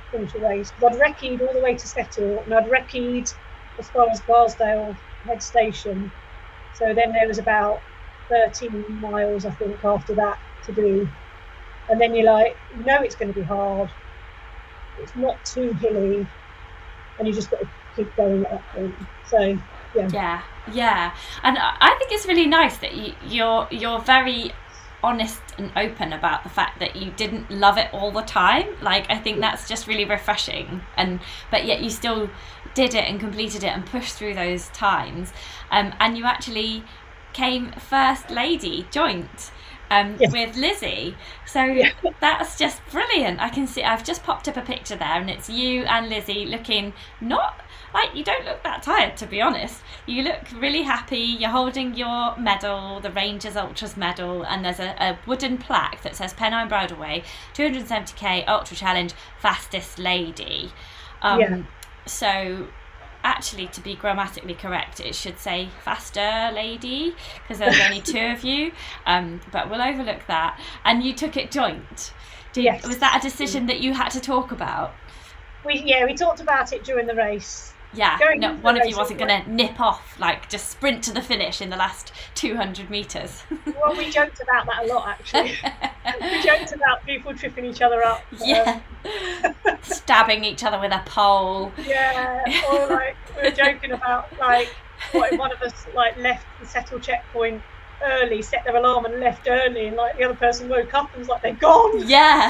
finish the race. Because I'd recce'd all the way to Settle, and I'd recce'd as far as Garsdale Head Station. So then there was about thirteen miles, I think, after that to do. And then you're like, you know it's going to be hard. It's not too hilly. And you just got to keep going at that point. So, yeah. Yeah, yeah. And I think it's really nice that you, you're you're very honest and open about the fact that you didn't love it all the time. Like, I think that's just really refreshing. And but yet you still did it and completed it and pushed through those times. Um, and you actually came first lady joint um, yes. with Lizzie. So yeah. That's just brilliant. I can see, I've just popped up a picture there, and it's you and Lizzie looking not like, you don't look that tired, to be honest. You look really happy. You're holding your medal, the Rangers Ultras medal, and there's a, a wooden plaque that says Pennine Bridleway two hundred seventy k Ultra Challenge fastest lady. Um, yeah. So actually, to be grammatically correct, it should say faster lady, because there's only two of you, um, but we'll overlook that. And you took it joint. Did, yes. Was that a decision that you had to talk about? We Yeah, we talked about it during the race. Yeah, no, one of you wasn't going to nip off, like just sprint to the finish in the last two hundred metres. Well, we joked about that a lot, actually. We joked about people tripping each other up. Yeah. Um, stabbing each other with a pole. Yeah, or like, we were joking about, like, what if one of us, like, left the Settle checkpoint early, set their alarm and left early, and like the other person woke up and was like, they're gone. Yeah.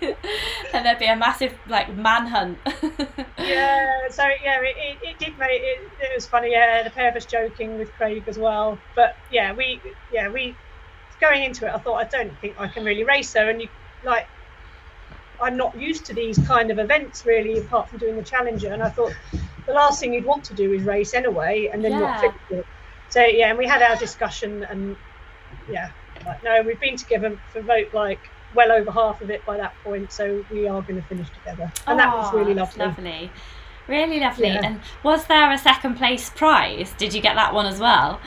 And there'd be a massive like manhunt. Yeah, so yeah, it, it, it did make it, it was funny. Yeah, the pair of us joking with Craig as well, but yeah, we yeah we going into it, I thought, I don't think I can really race her, and you like I'm not used to these kind of events really, apart from doing the Challenger, and I thought the last thing you'd want to do is race anyway and then yeah. not finish it. So yeah, and we had our discussion, and yeah, like, no, we've been together for about like well over half of it by that point, so we are going to finish together, and oh, that was really lovely. Lovely, really lovely. Yeah. And was there a second place prize? Did you get that one as well?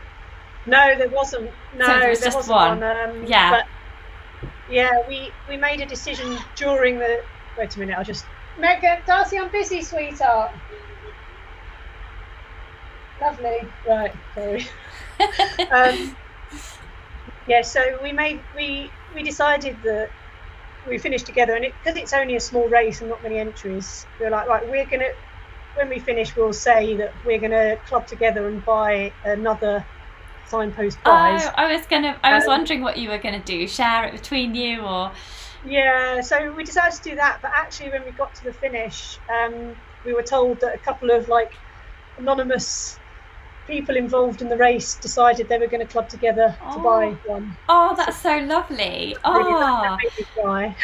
No, there wasn't. No, so there was there just wasn't one. one. Um, yeah, but yeah, we we made a decision during the. Wait a minute, I'll just. Megan, Darcy, I'm busy, sweetheart. Lovely. Right, sorry. um, yeah, so we made we we decided that we finished together, and because it, it's only a small race and not many entries, we were like, right, we're gonna when we finish, we'll say that we're gonna club together and buy another signpost prize. Oh, I was gonna. I was um, wondering what you were gonna do. Share it between you, or yeah. So we decided to do that, but actually, when we got to the finish, um, we were told that a couple of like anonymous people involved in the race decided they were going to club together oh. to buy one. Oh, that's so, so lovely. Oh, really, that made me cry.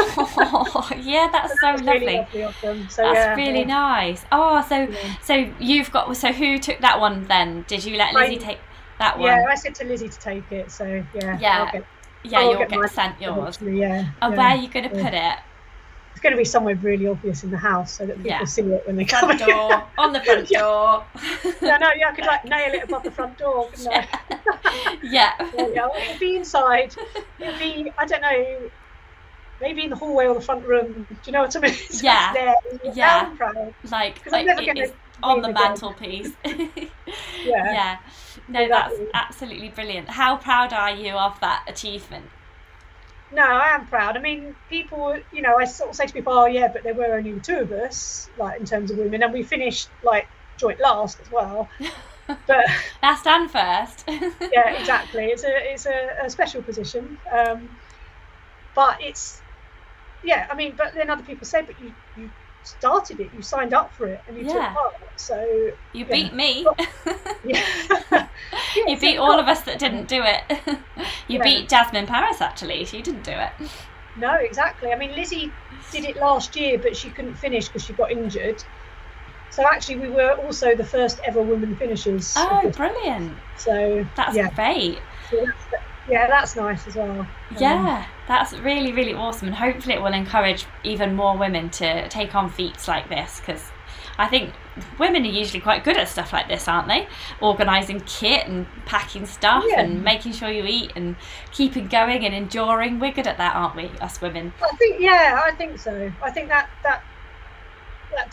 Oh, yeah, that's so, so lovely. Really lovely of them. So, that's yeah, really yeah. nice. Oh, so yeah. so you've got. So who took that one then? Did you let Lizzie I, take that one? Yeah, I said to Lizzie to take it. So yeah, yeah, I'll get, yeah, I'll you'll get, get sent yours. Yeah. And yeah, where are you going to yeah. put it? It's going to be somewhere really obvious in the house so that people yeah. see it when they front come door, on the front yeah. door. Yeah, no, yeah, I could like nail it above the front door, couldn't I? Yeah. Yeah, yeah. It'd be inside. It'd be, I don't know, maybe in the hallway or the front room. Do you know what I mean? So yeah. There. Yeah. I'm proud. Like, I'm like never it is gonna on the mantelpiece. Yeah. Yeah. No, exactly. that's absolutely brilliant. How proud are you of that achievement? No, I am proud. I mean, people, you know, I sort of say to people, oh, yeah, but there were only the two of us, like, in terms of women, and we finished, like, joint last as well. But last and first. Yeah, exactly. It's a it's a, a special position. Um, but it's, yeah, I mean, but then other people say, but you, you started it, you signed up for it, and you yeah. took part. So you yeah. beat me. Yeah. You yeah, beat so all of us that didn't do it. You yeah. beat Jasmine Paris, actually. She didn't do it. No, exactly. I mean, Lizzie did it last year, but she couldn't finish because she got injured. So actually, we were also the first ever women finishers. Oh, brilliant! So that's yeah. great. So that's, yeah, that's nice as well. Yeah, um, that's really, really awesome, and hopefully it will encourage even more women to take on feats like this, because I think women are usually quite good at stuff like this, aren't they? Organising kit and packing stuff yeah. and making sure you eat and keeping going and enduring. We're good at that, aren't we, us women? I think, yeah, I think so. I think that that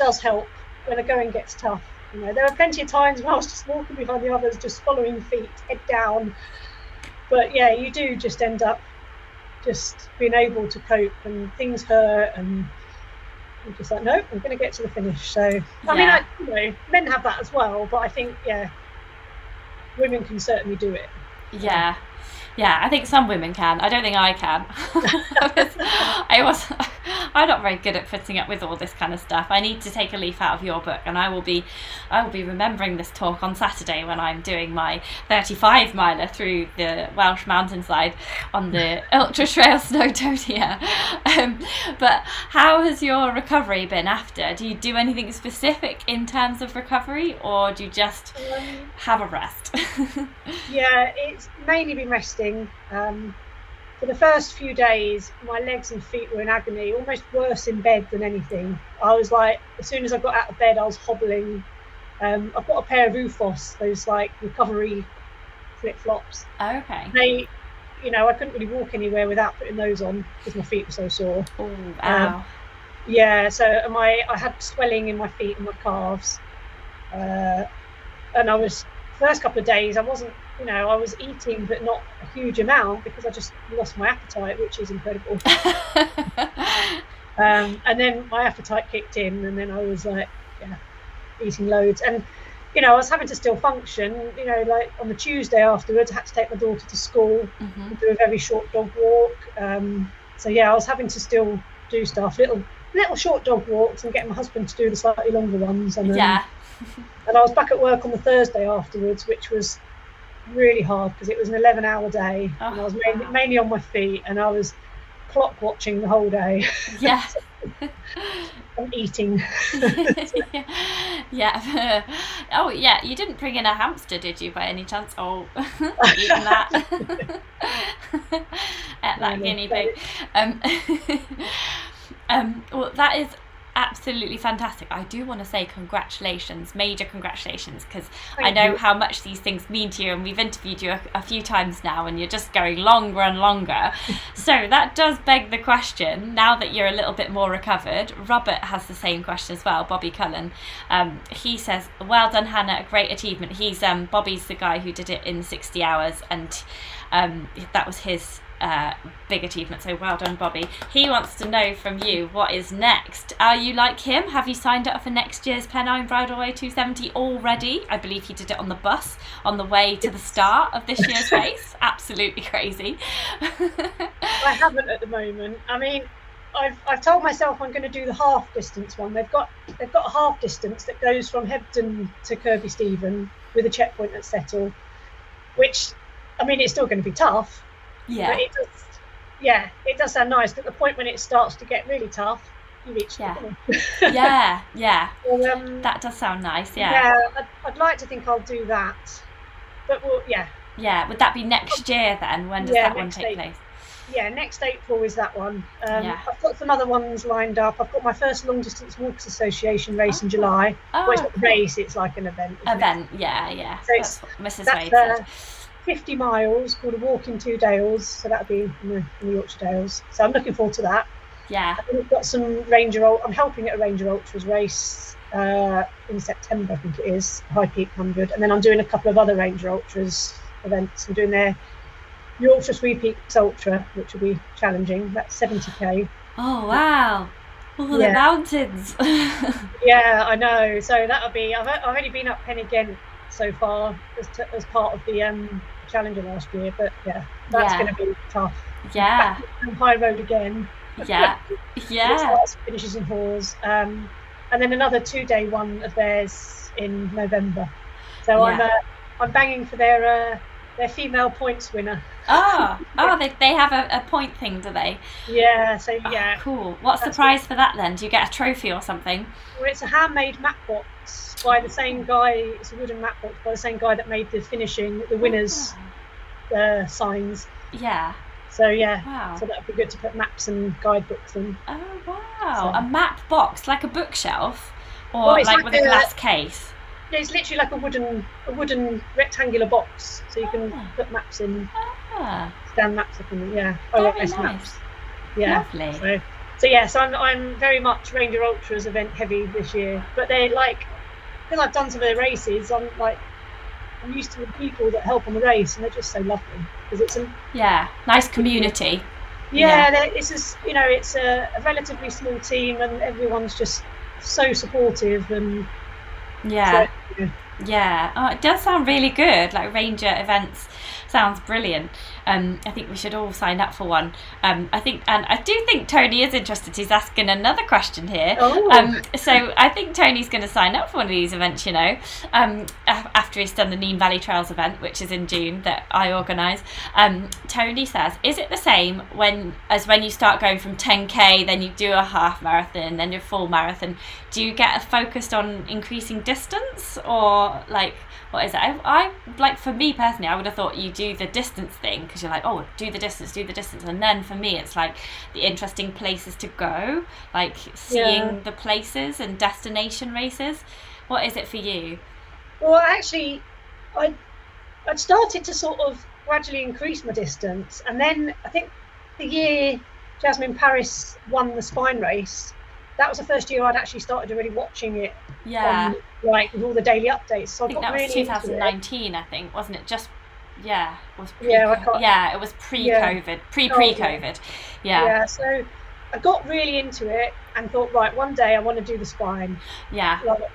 does help when the going gets tough. You know, there were plenty of times when I was just walking behind the others, just following feet, head down. But yeah, you do just end up just being able to cope, and things hurt, and you're just like, no, I'm going to get to the finish. So, I Yeah. mean, I, you know, men have that as well, but I think, yeah, women can certainly do it. Yeah. Yeah, I think some women can. I don't think I can. I was, I'm not very good at putting up with all this kind of stuff. I need to take a leaf out of your book, and I will be, I will be remembering this talk on Saturday when I'm doing my thirty-five miler through the Welsh mountainside on the Ultra Trail Snowdonia. Um, but how has your recovery been after? Do you do anything specific in terms of recovery, or do you just Um, have a rest? Yeah, it's mainly been resting. Um, for the first few days, my legs and feet were in agony, almost worse in bed than anything. I was like, as soon as I got out of bed, I was hobbling. Um, I've got a pair of Ufos, those like recovery flip-flops. Okay. They, you know, I couldn't really walk anywhere without putting those on because my feet were so sore. Oh, ow. Um, Yeah, so my I had swelling in my feet and my calves, uh, and I was first couple of days I wasn't, you know, I was eating but not a huge amount because I just lost my appetite, which is incredible. um, and then my appetite kicked in, and then I was like, yeah, eating loads, and you know, I was having to still function. You know, like on the Tuesday afterwards, I had to take my daughter to school, Mhm. do a very short dog walk. Um, so yeah, I was having to still do stuff, little little short dog walks, and getting my husband to do the slightly longer ones. And um, Yeah. and I was back at work on the Thursday afterwards, which was really hard because it was an eleven hour day, Oh, and I was mainly, wow. mainly on my feet, and I was clock watching the whole day Yeah. and eating. Yeah. Oh, yeah. You didn't bring in a hamster, did you, by any chance? Oh, eating that. At that No, guinea no. pig. Um, um, well, that is absolutely fantastic. I do want to say congratulations, major congratulations, because I Thank know you. how much these things mean to you, and we've interviewed you a, a few times now, and you're just going longer and longer. So that does beg the question, now that you're a little bit more recovered. Robert has the same question as well, Bobby Cullen. Um, he says, well done, Hannah, a great achievement. He's um, Bobby's the guy who did it in sixty hours, and um, that was his uh, big achievement, so well done, Bobby. He wants to know from you, what is next? Are you like him? Have you signed up for next year's Pennine Bridleway two seventy already? I believe he did it on the bus on the way to the start of this year's race. Absolutely crazy. I haven't at the moment. I mean, I've I've told myself I'm going to do the half distance one. They've got they've got a half distance that goes from Hebden to Kirby Stephen with a checkpoint at Settle, which, I mean, it's still going to be tough. Yeah. But it does, yeah, it does sound nice. But the point when it starts to get really tough, you reach Yeah. the Yeah, yeah. so, um, That does sound nice, yeah. yeah, I'd, I'd like to think I'll do that. But well, yeah, Yeah, would that be next year then? When does Yeah, that one next take year. place? yeah, next April is that one. Um, Yeah. I've got some other ones lined up. I've got my first Long Distance Walkers Association race in Oh. July. Oh, Well, it's not a race, it's like an event. isn't it? event, yeah, yeah. So it's- That's what Missus That's Wade said. uh, fifty miles called a Walk in Two Dales. So that'll be in the, in the Yorkshire Dales. So I'm looking forward to that. Yeah, And we've got some Ranger. Ul- I'm helping at a Ranger Ultras race uh, in September, I think it is, High Peak one hundred, and then I'm doing a couple of other Ranger Ultras events. I'm doing their Yorkshire Three Peaks Ultra, which will be challenging. That's seventy k. oh wow, all the Yeah. mountains. Yeah, I know. So that'll be. I've I've only been up Pen again so far as, t- as part of the um, Challenger last year, but yeah, that's Yeah. going to be tough. Yeah, On High Road again. yeah, It yeah. starts, finishes in Hawes, um, and then another two-day one of theirs in November. So I'm Yeah. uh, I'm banging for their uh, their female points winner. Oh, oh, they they have a, a point thing, do they? Yeah, so Oh, yeah, cool. What's the That's prize for that then? Do you get a trophy or something? well, it's a handmade map box by the same guy. It's a wooden map box by the same guy that made the finishing, the winners' uh, signs. Yeah. So yeah, Wow. so that'd be good to put maps and guidebooks in. Oh wow. So- A map box, like a bookshelf, or Well, it's like like with a a- glass case. Yeah, it's literally like a wooden a wooden rectangular box, so you can Ah. put maps in, Ah, stand maps up in. Yeah, Very O S nice. maps. Yeah. lovely. So, so yeah, so I'm I'm very much Ranger Ultras event heavy this year, but they like because I've done some of the races. I'm like I'm used to the people that help on the race, and they're just so lovely because it's a yeah nice community. Yeah, yeah. It's just, you know, it's a, a relatively small team, and everyone's just so supportive and yeah. So, yeah. Yeah, oh, it does sound really good. Like Ranger events sounds brilliant. Um, I think we should all sign up for one. Um, I think, and I do think Tony is interested. He's asking another question here. Oh. Um, so I think Tony's going to sign up for one of these events. You know, um, after he's done the Nene Valley Trails event, which is in June that I organise. Um, Tony says, "Is it the same when as when you start going from ten K, then you do a half marathon, then your full marathon? Do you get focused on increasing distance, or like?" What is it? I, I like for me personally, I would have thought you do the distance thing because you're like, oh, do the distance, do the distance, and then for me, it's like the interesting places to go, like seeing yeah. the places and destination races. What is it for you? Well, actually, I I'd started to sort of gradually increase my distance, and then I think the year Jasmine Paris won the Spine race, that was the first year I'd actually started already watching it. Yeah. Um, like with all the daily updates. So I, I think got that was really twenty nineteen, I think, wasn't it? Just yeah, it was pre- yeah, I can't, yeah, it was pre-COVID, yeah. pre pre COVID. Yeah. Yeah. So I got really into it and thought, right, one day I want to do the Spine. Yeah. Like,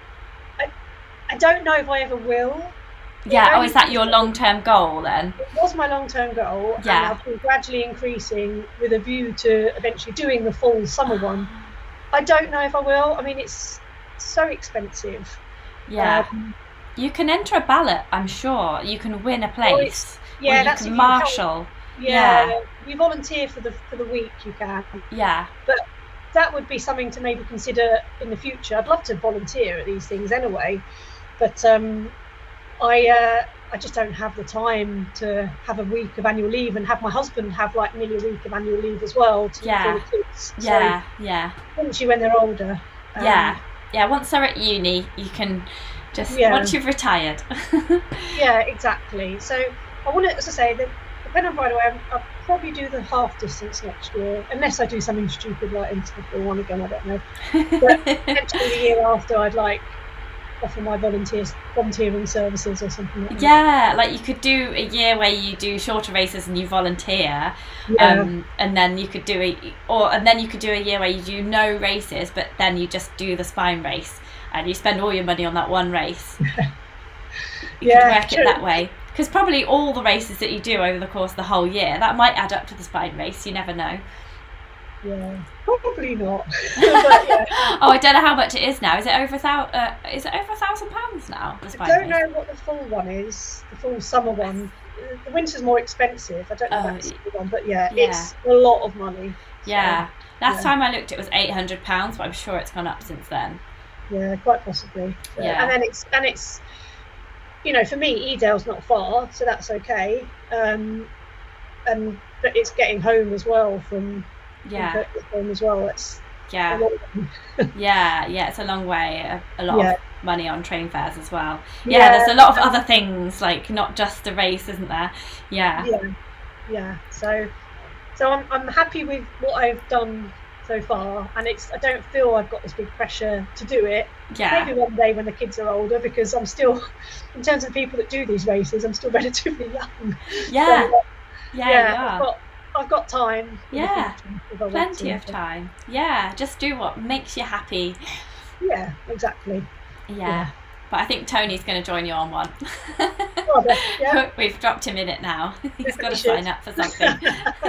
I, I don't know if I ever will. Yeah. Oh, is that your long-term goal then? It was my long-term goal. Yeah. And I've been gradually increasing with a view to eventually doing the full summer one. I don't know if I will. I mean, it's so expensive. Yeah. Um, you can enter a ballot, I'm sure. You can win a place. Yeah, or you that's can if you marshal. Yeah, Yeah. you volunteer for the for the week, you can. Yeah. But that would be something to maybe consider in the future. I'd love to volunteer at these things anyway, but um, I uh, I just don't have the time to have a week of annual leave and have my husband have like nearly a week of annual leave as well to Yeah. for the kids. Yeah. So, Yeah. especially when they're older. Um, Yeah. Yeah. Once they're at uni, you can just Yeah. once you've retired. Yeah, exactly. So I want to, as I say, the, the Pen and Bridle, I'm, I'll probably do the half distance next year, unless I do something stupid like into the full one again. I don't know. But potentially the year after, I'd like offer my volunteers volunteering services or something like that. Yeah, like you could do a year where you do shorter races and you volunteer, Yeah. um, and then you could do a, or and then you could do a year where you do no races, but then you just do the Spine race and you spend all your money on that one race. You Yeah, could work true. it that way, because probably all the races that you do over the course of the whole year, that might add up to the Spine race. You never know. Yeah, probably not. But yeah, Oh, I don't know how much it is now. Is it over a thou- uh, Is it over a thousand pounds now? The I Spine don't race? know what the full one is. The full summer one. The winter's more expensive. I don't know Oh, if that's the one, but yeah, yeah. it's a lot of money. So, Yeah. Last yeah. time I looked, it was eight hundred pounds, but I'm sure it's gone up since then. Yeah, quite possibly. So, Yeah. And then it's and it's, you know, for me, Edale's not far, so that's okay. Um, and but it's getting home as well from Yeah. from home as well. It's a Yeah. lot of- Yeah, yeah, it's a long way, a, a lot Yeah. of money on train fares as well. Yeah, Yeah. there's a lot of other things, like not just the race, isn't there? Yeah. yeah, yeah. So, so I'm I'm happy with what I've done so far, and it's I don't feel I've got this big pressure to do it. Yeah. Maybe one day when the kids are older, because I'm still, in terms of people that do these races, I'm still relatively young. Yeah. So, Yeah, yeah, you I've are. got I've got time. in the Yeah. future if I want Plenty to. of time. Yeah, just do what makes you happy. Yeah, exactly. Yeah. Yeah. But I think Tony's going to join you on one. Oh, but- yeah. We've dropped him in it now. He's got to We should. sign up for something.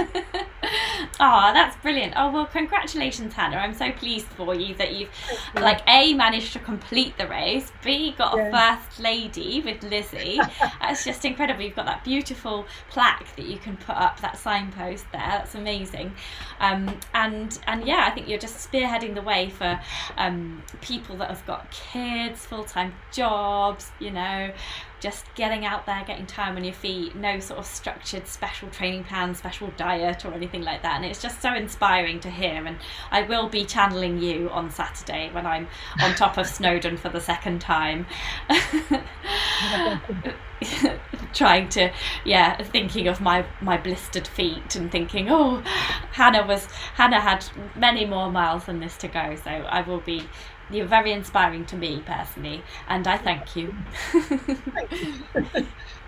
Oh, that's brilliant. Oh, well, congratulations, Hannah. I'm so pleased for you that you've, you. like, A, managed to complete the race, B, got a Yeah. first lady with Lizzie. That's just incredible. You've got that beautiful plaque that you can put up, that signpost there. That's amazing. Um, and, and yeah, I think you're just spearheading the way for um, people that have got kids, full-time jobs, you know, just getting out there, getting time on your feet, no sort of structured special training plan, special diet or anything like that. And it's just so inspiring to hear. And I will be channeling you on Saturday when I'm on top of Snowdon for the second time. trying to, yeah, thinking of my, my blistered feet and thinking, oh, Hannah was Hannah had many more miles than this to go. So I will be, you're very inspiring to me personally, and I thank you. Thank you.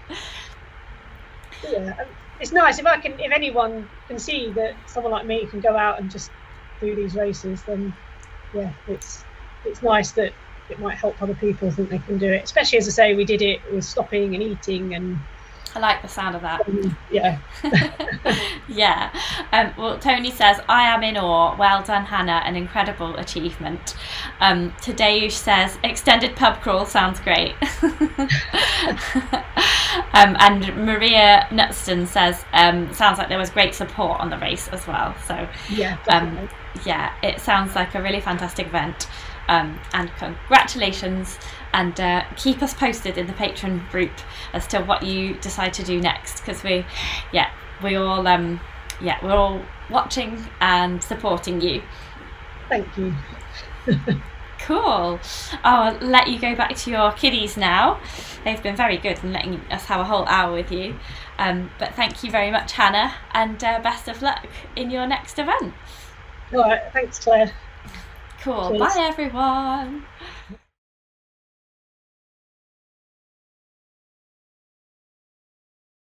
Yeah, it's nice if I can, if anyone can see that someone like me can go out and just do these races, then yeah, it's it's nice that it might help other people think they can do it. Especially, as I say, we did it with stopping and eating, and I like the sound of that. Um, yeah. Yeah. Um, well, Tony says, I am in awe. Well done, Hannah. An incredible achievement. Um, Tadeusz says, extended pub crawl sounds great. um, and Maria Nutston says, um, sounds like there was great support on the race as well. So yeah, um, yeah, it sounds like a really fantastic event. Um, and congratulations, and uh, keep us posted in the Patreon group as to what you decide to do next, because we yeah we all um yeah we're all watching and supporting you. Thank you. Cool. I'll let you go back to your kiddies now. They've been very good in letting us have a whole hour with you, um, but thank you very much, Hannah, and uh, best of luck in your next event. All right, thanks, Claire. Cool. Cheers. Bye everyone.